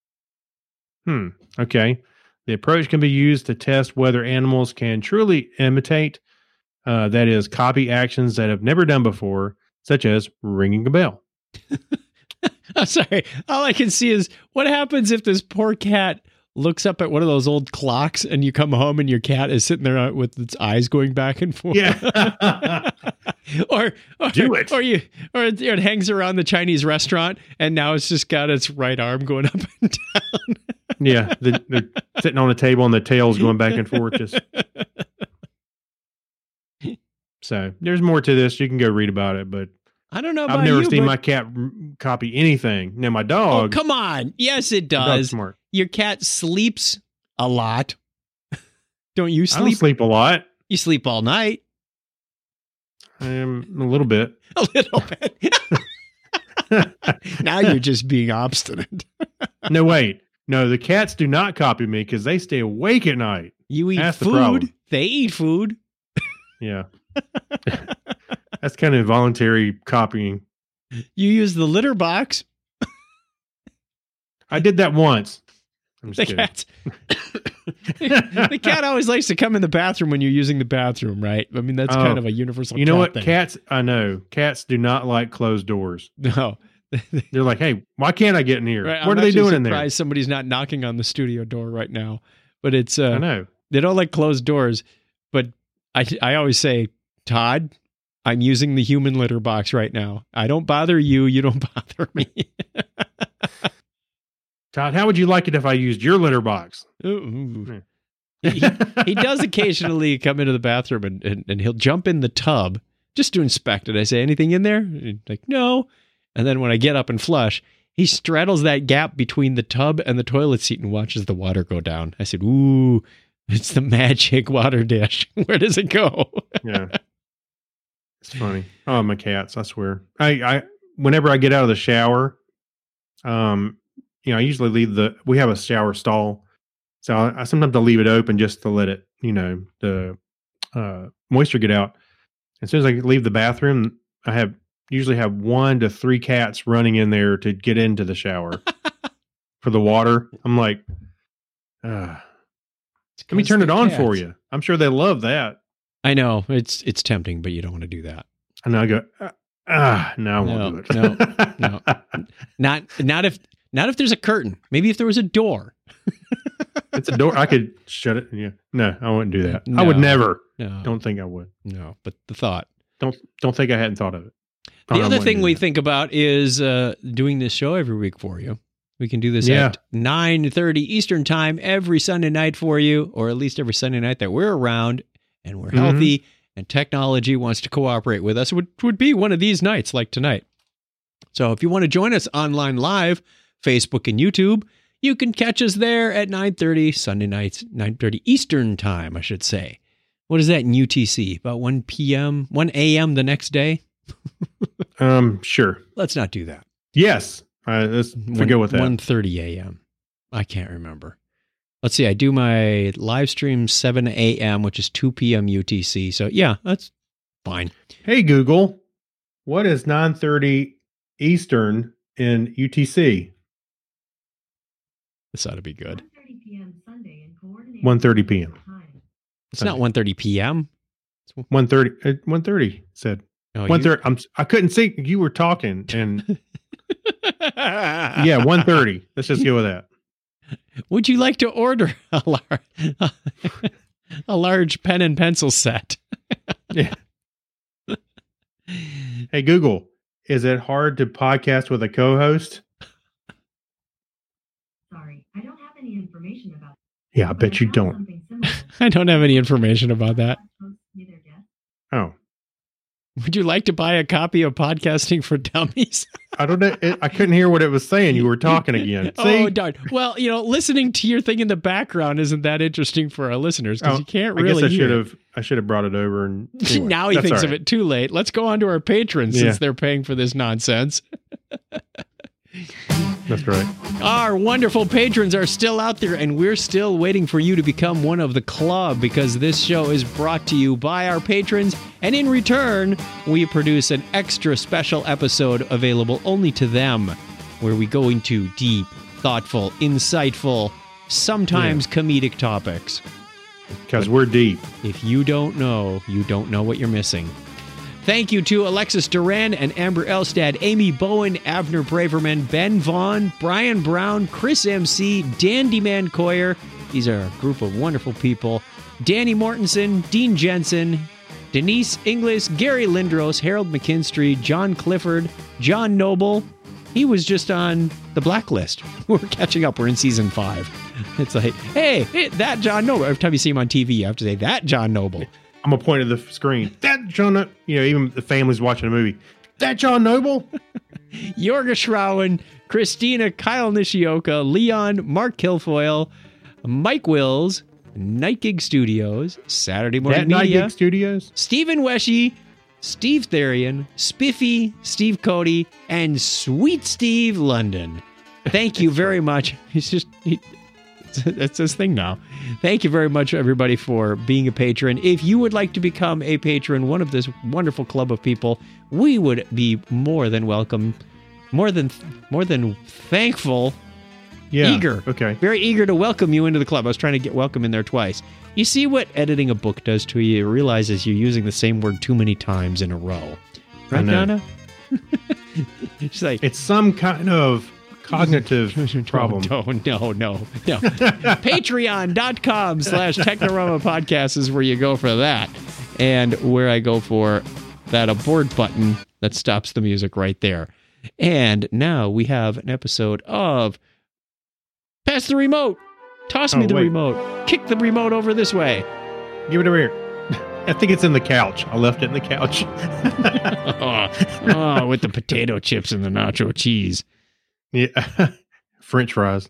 Hmm. Okay. The approach can be used to test whether animals can truly imitate, uh, that is, copy actions that have never done before, such as ringing a bell. I'm sorry. All I can see is what happens if this poor cat looks up at one of those old clocks and you come home and your cat is sitting there with its eyes going back and forth. Yeah. or, or Do it. Or you or it, or it hangs around the Chinese restaurant and now it's just got its right arm going up and down. Yeah. The, they're sitting on the table and the tail's going back and forth. Just so there's more to this. You can go read about it, but I don't know about I've never you, seen but- my cat r- copy anything. Now my Oh, dog, come on. Yes, it my dog's does. smart. Your cat sleeps a lot. Don't you I don't sleep? sleep a lot. You sleep all night. Um, a little bit. A little bit. Now you're just being obstinate. No, wait. No, the cats do not copy me because they stay awake at night. You eat That's the food. problem. They eat food. Yeah. That's kind of involuntary copying. You use the litter box. I did that once. I'm The just cat. The cat always likes to come in the bathroom when you're using the bathroom, right? I mean, that's Oh. kind of a universal. You know cat what? thing. Cats, I know. Cats do not like closed doors. No. They're like, hey, why can't I get in here? Right, What I'm are they actually doing in there? surprised somebody's not knocking on the studio door right now. But it's uh, I know. they don't like closed doors. But I I always say, Todd, I'm using the human litter box right now. I don't bother you. You don't bother me. Todd, how would you like it if I used your litter box? Ooh. he, he, he does occasionally come into the bathroom and, and, and he'll jump in the tub just to inspect it. I say, anything in there? And he's like, no. And then when I get up and flush, he straddles that gap between the tub and the toilet seat and watches the water go down. I said, ooh, it's the magic water dish. Where does it go? Yeah. It's funny. Oh, my cats, I swear. I, I whenever I get out of the shower, um, you know, I usually leave the, we have a shower stall. So I, I sometimes I'll leave it open just to let it, you know, the uh, moisture get out. As soon as I leave the bathroom, I have usually have one to three cats running in there to get into the shower for the water. I'm like, uh, let me turn it on cats. for you. I'm sure they love that. I know it's it's tempting, but you don't want to do that. And I go, ah, ah no, I won't No, do it. no, no. Not not if not if there's a curtain. Maybe if there was a door. It's a door. I could shut it. Yeah. No, I wouldn't do that. No. I would never. No, Don't think I would. no. But the thought. Don't don't think I hadn't thought of it. The I other wouldn't thing do we that. think about is uh, doing this show every week for you. We can do this Yeah. at nine thirty Eastern time every Sunday night for you, or at least every Sunday night that we're around and we're Mhm. healthy and technology wants to cooperate with us. It would, would be one of these nights like tonight. So if you want to join us online live, Facebook and YouTube, you can catch us there at nine thirty Sunday nights, nine thirty Eastern time, I should say. What is that in U T C? About one p.m., one a.m. the next day? Um, sure. Let's not do that. Yes. Uh, let's forget with that. one thirty a.m. I can't remember. Let's see. I do my live stream seven a.m., which is two p.m. U T C. So, yeah, that's fine. Hey, Google, what is nine thirty Eastern in U T C? This ought to be good. one thirty p.m. Sunday in coordinated one thirty p.m. time. It's not one thirty p.m. one thirty. Uh, one thirty said. Oh, one you- thirty. I'm, I couldn't see. You were talking. And yeah, one thirty. Let's just go with that. Would you like to order a, lar- a large pen and pencil set? Yeah. Hey, Google, is it hard to podcast with a co-host? Sorry, I don't have any information about Yeah, I but bet you found don't. something similar. I don't have any information about that. Hosts neither guest. Oh, Would you like to buy a copy of Podcasting for Dummies? I don't know. It, I couldn't hear what it was saying. You were talking again. See? Oh, darn. Well, you know, listening to your thing in the background isn't that interesting for our listeners because Oh, you can't I really guess I hear should it. have. I should have brought it over. And anyway, Now he that's thinks all of right. it too late. Let's go on to our patrons Yeah. since they're paying for this nonsense. That's right. Our wonderful patrons are still out there, and we're still waiting for you to become one of the club because this show is brought to you by our patrons. And in return, we produce an extra special episode available only to them, where we go into deep, thoughtful, insightful, sometimes comedic topics. Because we're deep. If you don't know, you don't know what you're missing. Thank you to Alexis Duran and Amber Elstad, Amy Bowen, Avner Braverman, Ben Vaughn, Brian Brown, Chris M C, Dandy Man Coyer. These are a group of wonderful people. Danny Mortensen, Dean Jensen, Denise Inglis, Gary Lindros, Harold McKinstry, John Clifford, John Noble. He was just on the blacklist. We're catching up. We're in season five. It's like, hey, hey, that John Noble. Every time you see him on T V, you have to say, that John Noble. I'm gonna point at the screen. That John. You know, even the family's watching a movie. That John Noble. Jorga Schrauen, Christina, Kyle Nishioka, Leon, Mark Kilfoyle, Mike Wills, Night Gig Studios, Saturday Morning That Night Media, Gig Studios. Stephen Weshy, Steve Therian, Spiffy, Steve Cody, and Sweet Steve London. Thank you very much. He's just, he, that's his thing now. Thank you very much, everybody, for being a patron. If you would like to become a patron, one of this wonderful club of people, we would be more than welcome, more than more than thankful, Yeah. eager, Okay. very eager to welcome you into the club. I was trying to get welcome in there twice. You see what editing a book does to you? You realize you're using the same word too many times in a row. I Right, know. Donna? She's like, It's some kind of cognitive problem. No, no, no, no. Patreon.com slash Technorama Podcast is where you go for that. And where I go for that abort button that stops the music right there. And now we have an episode of Pass the Remote. Toss me Oh, the wait. remote. Kick the remote over this way. Give it over here. I think it's in the couch. I left it in the couch. oh, oh, with the potato chips and the nacho cheese. Yeah. French fries.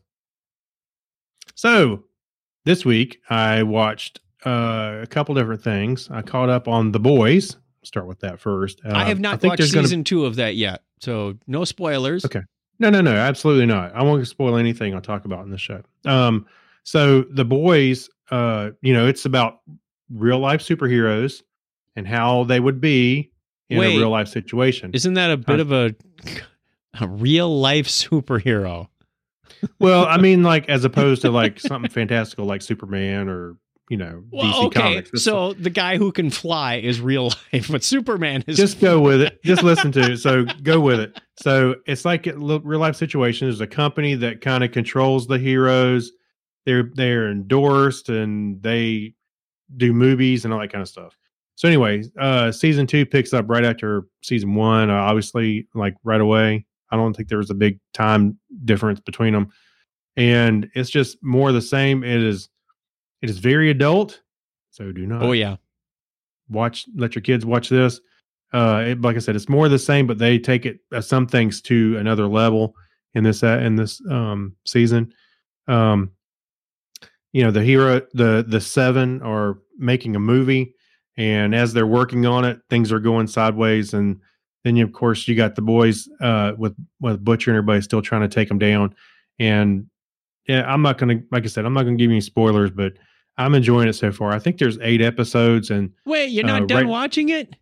So this week I watched uh, a couple different things. I caught up on The Boys. Start with that first. Uh, I have not think watched there's season gonna, two of that yet, so no spoilers. Okay. No, no, no, absolutely not. I won't spoil anything I'll talk about in the show. Um, so The Boys, uh, you know, it's about real life superheroes and how they would be in Wait. a real life situation. Isn't that a bit Huh? of a, a real life superhero? Well, I mean, like as opposed to like something fantastical like Superman or you know D C Well, okay, Comics. It's- so the guy who can fly is real life, but Superman is just go with it. Just listen to it. So go with it. So it's like a li- real life situation. There's a company that kind of controls the heroes. They're they're endorsed and they do movies and all that kind of stuff. So anyway, uh, season two picks up right after season one. Uh, obviously, like right away. I don't think there was a big time difference between them, and it's just more of the same. It is it is very adult. So do not Oh yeah, watch let your kids watch this. Uh it, like I said, it's more of the same, but they take it uh, some things to another level in this uh, in this um season. um you know the hero the the seven are making a movie, and as they're working on it, things are going sideways, and then you, of course you got the boys uh with with Butcher and everybody still trying to take them down. And yeah, I'm not gonna like I said, I'm not gonna give you any spoilers, but I'm enjoying it so far. I think there's eight episodes, and wait, you're not Uh, done right- watching it?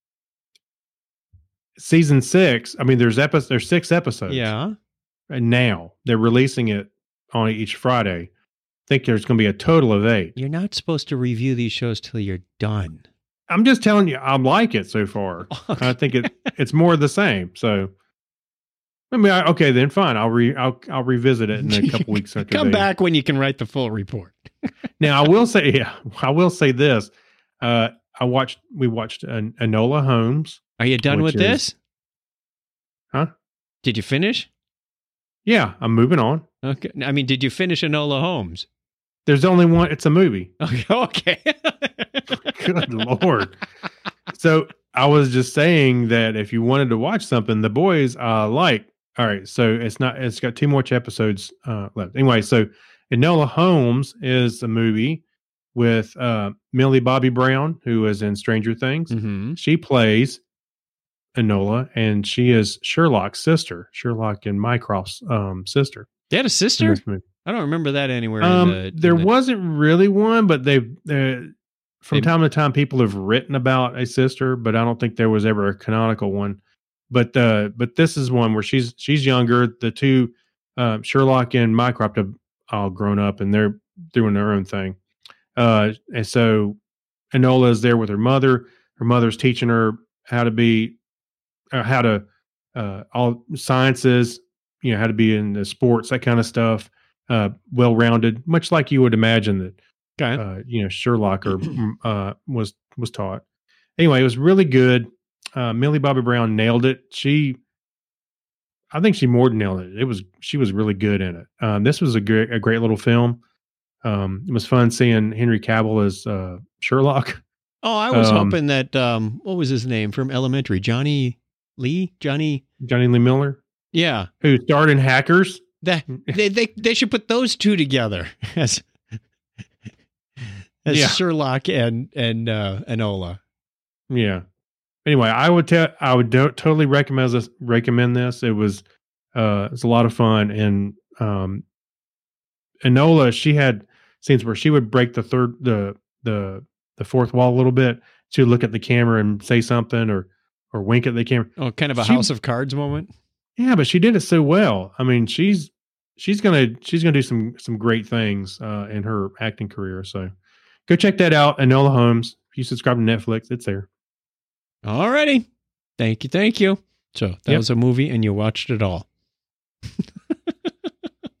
season six. I mean, there's episodes. There's six episodes. Yeah. And now they're releasing it on each Friday. I think there's going to be a total of eight. You're not supposed to review these shows till you're done. I'm just telling you, I like it so far. I think it it's more of the same. So, I mean, I, okay, then fine. I'll re I'll I'll revisit it in a couple weeks. After Come they- back when you can write the full report. Now, I will say, yeah, I will say this. Uh, I watched. We watched an Enola Holmes. Are you done Which with is- this? Huh? Did you finish? Yeah, I'm moving on. Okay. I mean, did you finish Enola Holmes? There's only one. It's a movie. Okay. Okay. Good Lord. So I was just saying that if you wanted to watch something, The Boys, uh, like, all right, so it's not, it's got two more episodes uh, left. Anyway, so Enola Holmes is a movie with uh, Millie Bobby Brown, who is in Stranger Things. hmm She plays Enola, and she is Sherlock's sister, Sherlock and Mycroft's um, sister. They had a in sister? this movie. I don't remember that anywhere. Um, in the, in there the- wasn't really one, but they've uh, from They- time to time people have written about a sister, but I don't think there was ever a canonical one. But uh, but this is one where she's she's younger. The two uh, Sherlock and Mycroft have all grown up, and they're doing their own thing. Uh, and so Enola is there with her mother. Her mother's teaching her how to be, uh, how to uh, all sciences. You know, how to be in the sports, that kind of stuff. Uh, well-rounded, much like you would imagine that Okay. uh, you know Sherlock or uh, was was taught. Anyway, it was really good. Uh, Millie Bobby Brown nailed it. She, I think she more than nailed it. It was she was really good in it. Um, this was a great a great little film. Um, it was fun seeing Henry Cavill as uh, Sherlock. Oh, I was um, hoping that, um, what was his name from Elementary? Johnny Lee? Johnny? Johnny Lee Miller, Yeah. who starred in Hackers. That, they, they, they should put those two together as, as Yeah. Sherlock and, and, uh, Enola. Yeah. Anyway, I would tell I would do- totally recommend this. Recommend this. It was uh, it's a lot of fun, and um, Enola, she had scenes where she would break the third the the the fourth wall a little bit to look at the camera and say something or or wink at the camera. Oh, kind of a She- House of Cards moment. Yeah, but she did it so well. I mean, she's she's gonna she's gonna do some some great things uh, in her acting career. So go check that out, Enola Holmes. If you subscribe to Netflix, it's there. Alrighty. Thank you. Thank you. So that Yep. was a movie and you watched it all.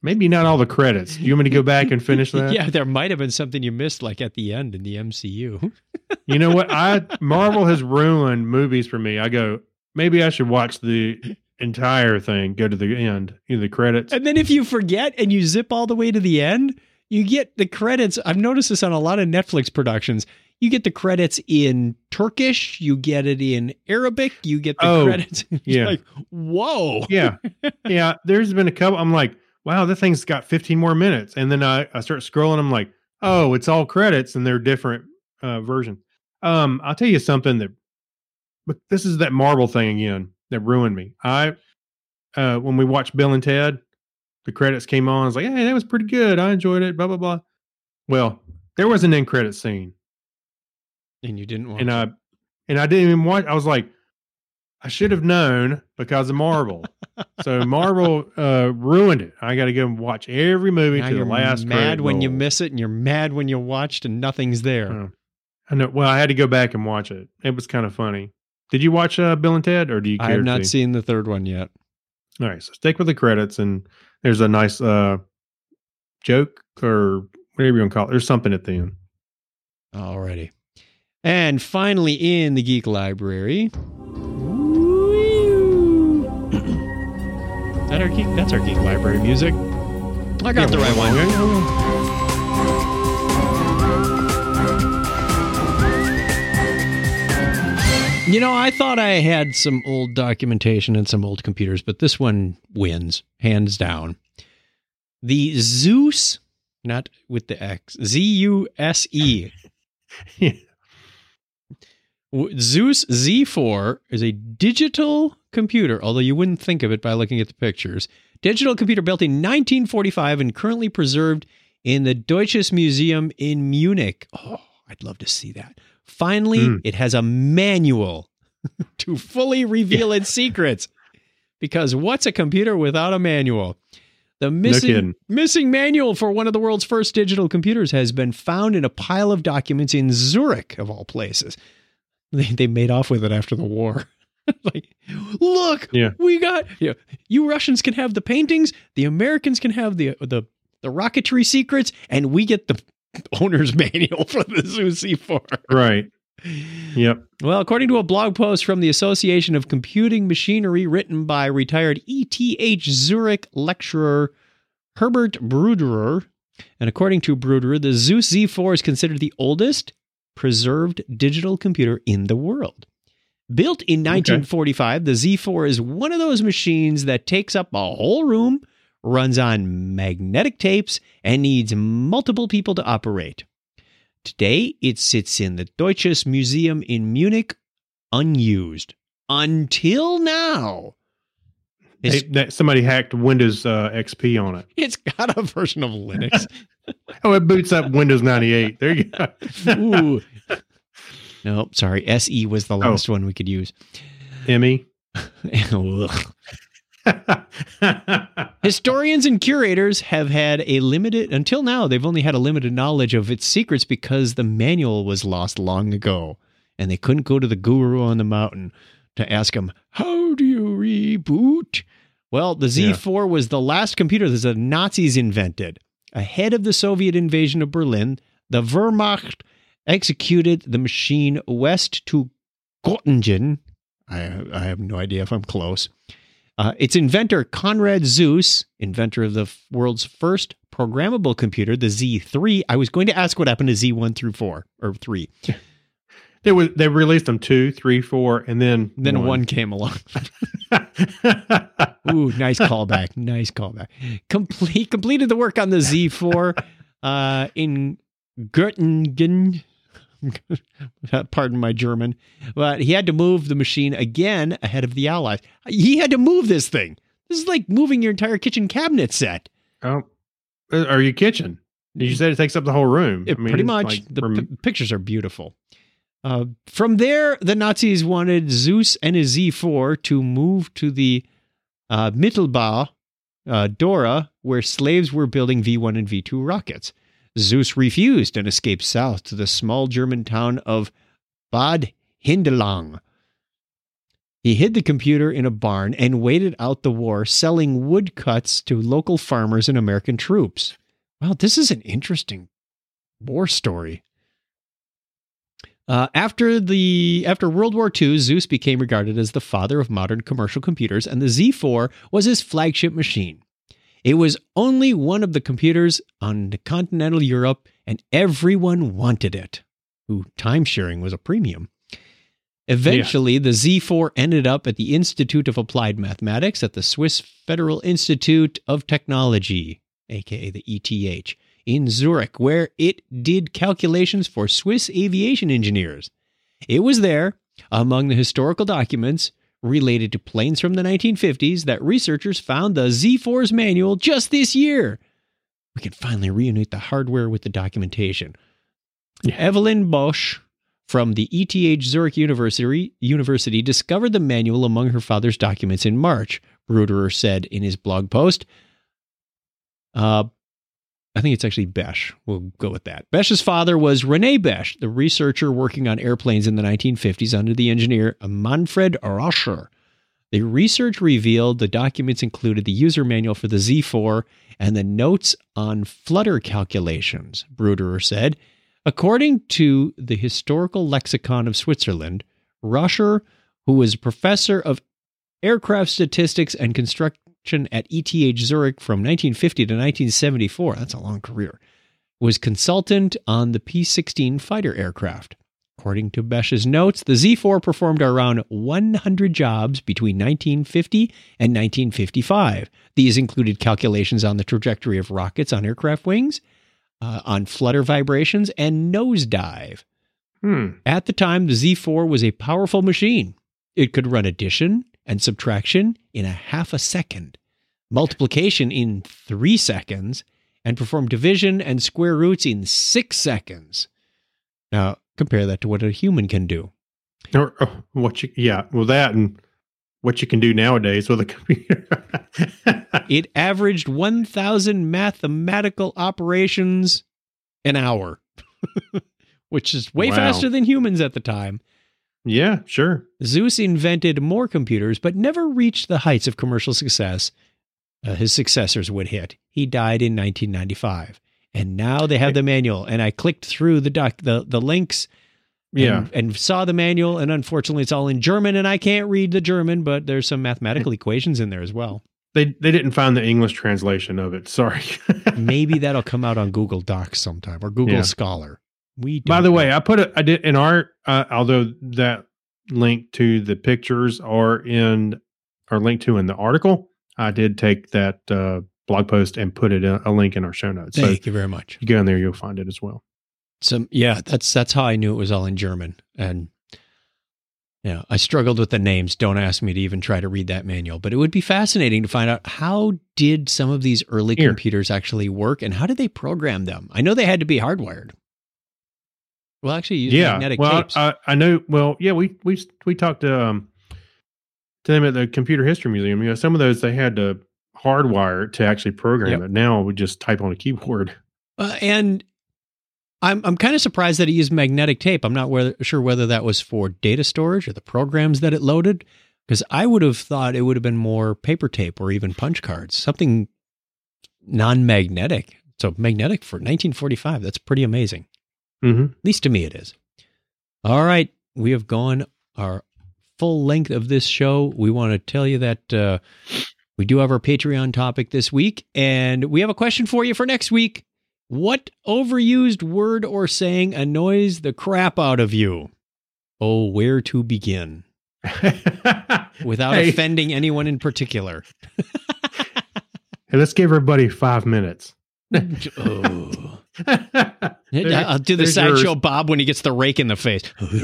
Maybe not all the credits. Do you want me to go back and finish that? Yeah, there might have been something you missed, like at the end in the M C U. You know what? I Marvel has ruined movies for me. I go, maybe I should watch the entire thing, go to the end, you know, the credits. And then if you forget and you zip all the way to the end, you get the credits. I've noticed this on a lot of Netflix productions. You get the credits in Turkish, you get it in Arabic, you get the Oh, credits. It's yeah. like, whoa. Yeah. Yeah. There's been a couple. I'm like, wow, this thing's got fifteen more minutes. And then I, I start scrolling. I'm like, oh, it's all credits and they're different uh, versions. Um, I'll tell you something that, but this is that Marvel thing again that ruined me. I, uh, when we watched Bill and Ted, the credits came on. I was like, hey, that was pretty good. I enjoyed it. Blah, blah, blah. Well, there was an end credit scene. And you didn't want And to. I, and I didn't even watch. I was like, I should have known because of Marvel. So Marvel uh, ruined it. I got to go and watch every movie Now to the you're last. mad credit when you roll. miss it, and you're mad when you watched and nothing's there. Oh. I know. Well, I had to go back and watch it. It was kind of funny. Did you watch uh, Bill and Ted, or do you care I have not to? seen the third one yet. All right, so stick with the credits, and there's a nice uh, joke or whatever you want to call it. There's something at the end. Alrighty. And finally, in the Geek Library. That our geek, that's our Geek Library music. I got the right one. You know, I thought I had some old documentation and some old computers, but this one wins, hands down. The Zeus, not with the X, Z U S E. Yeah. Zeus Z four is a digital computer, although you wouldn't think of it by looking at the pictures. Digital computer built in nineteen forty-five and currently preserved in the Deutsches Museum in Munich. Oh, I'd love to see that. Finally, Mm. it has a manual to fully reveal its secrets. Because what's a computer without a manual? The missing, kidding. missing manual for one of the world's first digital computers has been found in a pile of documents in Zurich, of all places. They, they made off with it after the war. Like, look, Yeah. we got you, know, you Russians can have the paintings, the Americans can have the the the rocketry secrets, and we get the owner's manual for the Zeus C four. Right. Yep. Well, according to a blog post from the Association of Computing Machinery written by retired E T H Zurich lecturer Herbert Bruderer, and according to Bruderer, the Zeus Z four is considered the oldest preserved digital computer in the world. Built in nineteen forty-five, the Z four is one of those machines that takes up a whole room, runs on magnetic tapes, and needs multiple people to operate. Today, it sits in the Deutsches Museum in Munich, unused. Until now. It's, Hey, that somebody hacked Windows uh, X P on it. it's got a version of Linux. Oh, it boots up Windows ninety-eight. There you go. Ooh. No, sorry. S E was the last one we could use. Emmy. Ugh. Historians and curators have had a limited, until now, they've only had a limited knowledge of its secrets because the manual was lost long ago. And they couldn't go to the guru on the mountain to ask him, how do you reboot? Well, the Z four was the last computer that the Nazis invented. Ahead of the Soviet invasion of Berlin, the Wehrmacht executed the machine west to Göttingen. I, I have no idea if I'm close. Uh, its inventor, Konrad Zuse, inventor of the world's first programmable computer, the Z three. I was going to ask what happened to Z one through four, or three. They was they released them two, three, four, and then Then one, one. came along. Ooh, nice callback. Nice callback. Complete, completed the work on the Z four uh, in Göttingen. Pardon my German. But he had to move the machine again ahead of the Allies. He had to move this thing. This is like moving your entire kitchen cabinet set. Oh, are you kitchen? You said it takes up the whole room. It, I mean, pretty it's much. like the rem- p- pictures are beautiful. Uh, from there, the Nazis wanted Zeus and his Z four to move to the uh, Mittelbau, uh, Dora, where slaves were building V one and V two rockets. Zeus refused and escaped south to the small German town of Bad Hindelang. He hid the computer in a barn and waited out the war, selling woodcuts to local farmers and American troops. Wow, this is an interesting war story. Uh, after the after World War Two, Zeus became regarded as the father of modern commercial computers, and the Z four was his flagship machine. It was only one of the computers on continental Europe, and everyone wanted it. Ooh, time-sharing was a premium. Eventually, yeah. the Z four ended up at the Institute of Applied Mathematics at the Swiss Federal Institute of Technology, aka the E T H, in Zurich, where it did calculations for Swiss aviation engineers. It was there, among the historical documents related to planes from the nineteen fifties, that researchers found the Z four's manual just this year. We can finally reunite the hardware with the documentation. Yeah. Evelyn Bosch from the E T H Zurich University, University discovered the manual among her father's documents in March, Bruderer said in his blog post. Uh, I think it's actually Besch. We'll go with that. Besch's father was René Besch, the researcher working on airplanes in the nineteen fifties under the engineer Manfred Roscher. The research revealed the documents included the user manual for the Z four and the notes on flutter calculations, Bruderer said. According to the Historical Lexicon of Switzerland, Roscher, who was a professor of aircraft statistics and construction at E T H Zurich from nineteen fifty to nineteen seventy-four, that's a long career, was consultant on the P sixteen fighter aircraft. According to Besch's notes, the Z four performed around one hundred jobs between nineteen fifty and nineteen fifty-five. These included calculations on the trajectory of rockets on aircraft wings, uh, on flutter vibrations, and nosedive. Hmm. At the time, the Z four was a powerful machine. It could run addition and subtraction in a half a second, multiplication in three seconds, and perform division and square roots in six seconds. Now, compare that to what a human can do. Or, or what you, yeah, well, that and what you can do nowadays with a computer. It averaged one thousand mathematical operations an hour, which is way Wow. faster than humans at the time. Yeah, sure. Zeus invented more computers, but never reached the heights of commercial success uh, his successors would hit. He died in nineteen ninety-five. And now they have the manual. And I clicked through the doc, the, the links and, Yeah. and saw the manual. And unfortunately, it's all in German, and I can't read the German, but there's some mathematical equations in there as well. They they didn't find the English translation of it. Sorry. Maybe that'll come out on Google Docs sometime or Google Yeah. Scholar. We By don't the know. way, I put it. I did in our. Uh, although that link to the pictures are in, or link to in the article, I did take that uh, blog post and put it in, a link in our show notes. So Thank you very much. you go in there, you'll find it as well. Some yeah, that's that's how I knew it was all in German. And yeah, I struggled with the names. Don't ask me to even try to read that manual, but it would be fascinating to find out how did some of these early Here. computers actually work, and how did they program them? I know they had to be hardwired. Well, actually, use Yeah. magnetic Well, tapes. I, I know. Well, yeah, we we we talked to um to them at the Computer History Museum. You know, some of those they had to hardwire to actually program Yep. it. Now we just type on a keyboard. Uh, and I'm I'm kind of surprised that it used magnetic tape. I'm not whether, sure whether that was for data storage or the programs that it loaded, because I would have thought it would have been more paper tape or even punch cards, something non-magnetic. So magnetic for nineteen forty-five. That's pretty amazing. Mm-hmm. At least to me it is. All right. We have gone our full length of this show. We want to tell you that uh, we do have our Patreon topic this week, and we have a question for you for next week. What overused word or saying annoys the crap out of you? Oh, where to begin? Without Hey. offending anyone in particular. Hey, let's give everybody five minutes. Oh. There- I'll do the there's sideshow yours. Bob when he gets the rake in the face.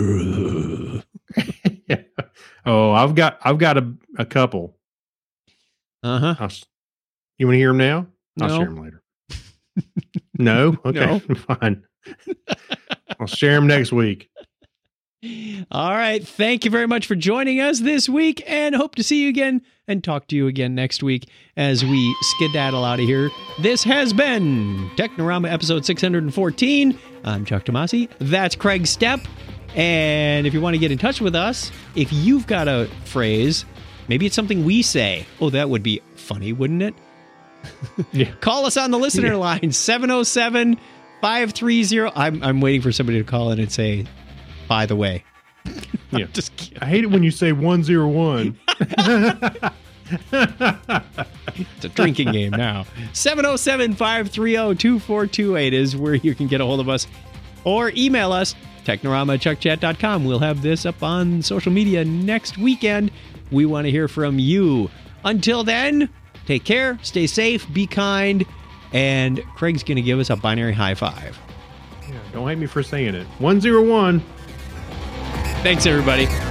Oh, I've got I've got a, a couple. Uh-huh. I'll, s- you want to hear them now? I'll No. share them later. No? Okay, fine. I'll share them next week. All right. Thank you very much for joining us this week, and hope to see you again and talk to you again next week as we skedaddle out of here. This has been Technorama episode six hundred fourteen. I'm Chuck Tomasi. That's Craig Stepp. And if you want to get in touch with us, if you've got a phrase, maybe it's something we say. Oh, that would be funny, wouldn't it? Yeah. Call us on the listener Yeah. line, seven oh seven, five three zero. I'm, I'm waiting for somebody to call in and say, by the way. Yeah. Just kidding. I hate it when you say one zero one. It's a drinking game now. seven oh seven, five three zero, two four two eight is where you can get a hold of us. Or email us, technorama at chuck chat dot com. We'll have this up on social media next weekend. We want to hear from you. Until then, take care, stay safe, be kind, and Craig's going to give us a binary high five. Yeah, don't hate me for saying it. one zero one. Thanks, everybody.